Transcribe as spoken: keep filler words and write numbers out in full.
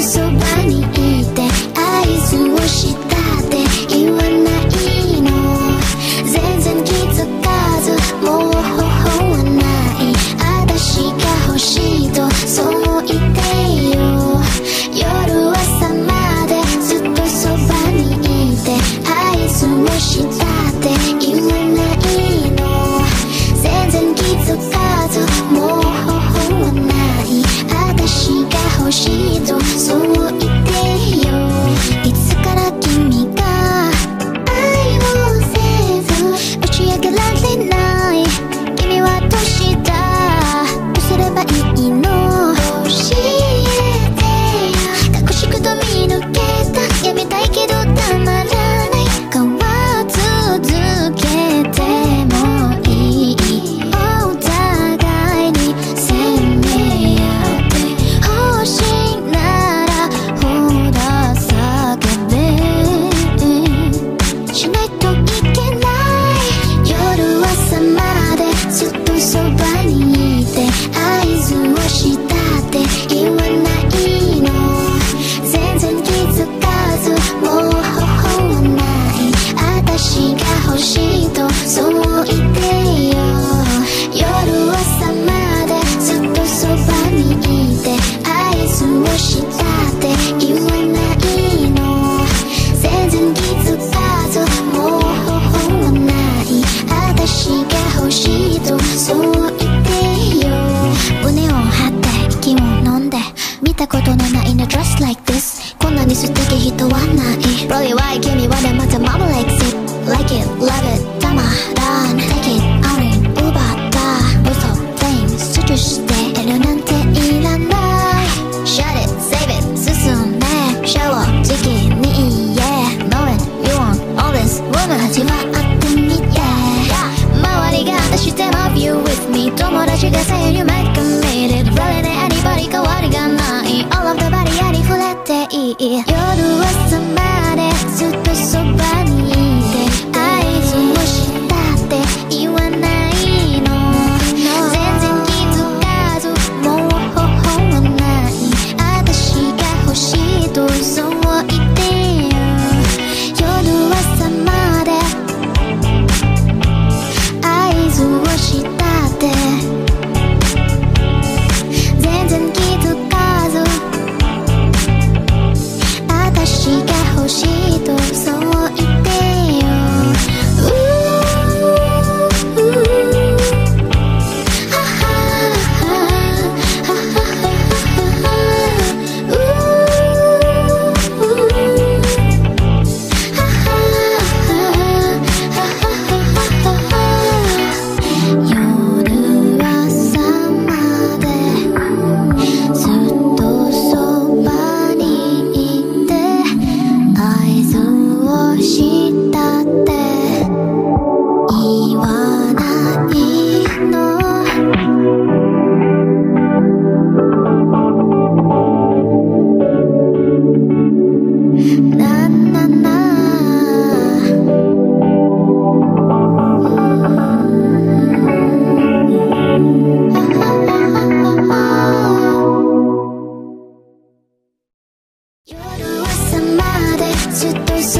そばにいて合図をしたって言わないの。全然気づかずもう方法はない。私が欲しいとそう言ってよ。夜朝までずっとそばにいて合図をしたって言わないの。全然気づかずもう方法はない。私が欲しいとそう言ってよ。いつから君が愛をせず打ち明けられない。君はどうしたどうすればいいの。教えてよ。隠しくと見抜けたやめたいけどたまらない。変わ続けてもいい。お互いに責め合って欲しいならほら叫べ。しないといけない。夜朝までずっとそばにいて合図をしたって言わないの。全然気づかずもう方法はない。私が欲しいとそう言ってよ。夜朝までずっとそばにいて合図をしたって言わないの。全然気づかずもう方法はない。私が欲しいとそう言ってよ。胸を張って息を飲んで見たことのないの just like this。 こんなに素敵人はない。 Really why 君はでまた mama likes it like it love it たまらん take it on it 奪った嘘 flame スチュしてるなんていらない。 shut it save it 進んで正直に言え knowing you want all this woman 始まってみて周りが出しても you with me 友達が say you make committed really ね anybody 変わりがない all of the body ありふれていい。夜朝までずっとそばにいて合図をしたって言わないの。全然気づかずもう方法はない。私が欲しいとそう言ってよ。夜朝まで合図をしたって全然気づかず私が欲しいとそう言ってよ。夜朝までずっとそばにいて合図をしたって言わないの。ななな夜朝までずっとそ